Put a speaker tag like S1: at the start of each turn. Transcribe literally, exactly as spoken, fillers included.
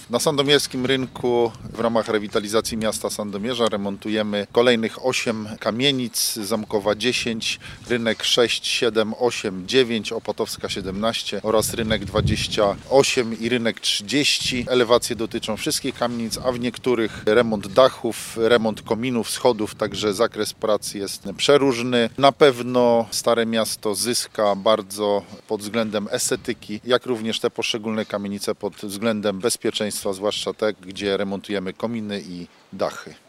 S1: Na sandomierskim rynku w ramach rewitalizacji miasta Sandomierza remontujemy kolejnych osiem kamienic, Zamkowa dziesięć, rynek sześć, siedem, osiem, dziewięć, Opatowska siedemnaście oraz rynek dwadzieścia osiem i rynek trzydzieści. Elewacje dotyczą wszystkich kamienic, a w niektórych remont dachów, remont kominów, schodów, także zakres prac jest przeróżny. Na pewno Stare Miasto zyska bardzo pod względem estetyki, jak również te poszczególne kamienice pod względem bezpieczeństwa, zwłaszcza te, gdzie remontujemy kominy i dachy.